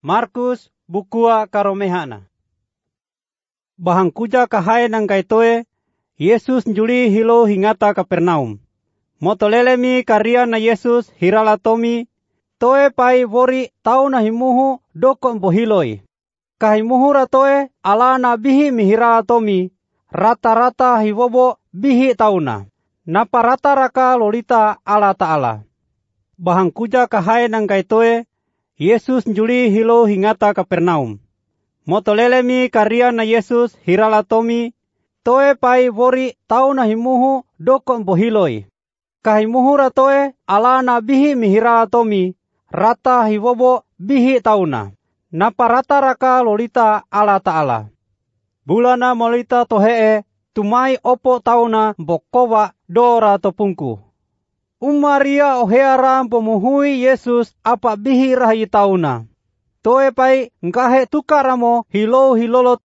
Markus bukua karomehana. Bahangkuja kahai nang kaitoe, Yesus njuli hilo hingata Kapernaum. Motolelemi karya na Yesus hirala tomi, toe pai wori tau na himuhu doko mbohiloi. Kahimuhu ratoe ala na bihi mihirala tomi, rata-rata hiwobo bihi tauna. Napa rata raka lolita ala ta'ala. Bahangkuja kahai nang kaitoe, Yesus njuli hilo hingata Kapernaum. Motolelemi karya na Yesus hirala tomi, toe pai wori tau na himuhu doko mbohiloi. Kahimuhu ratoe ala na bihi mihirala tomi, rata hiwobo bihi tauna. Napa rata raka lolita ala ta'ala. Bulana molita tohee, tumai opo tauna bokowa dora topungku. Umaria oheara pemuhui Yesus apa bihi rahi tauna. Toe pai ngkahe tukaramo hilolot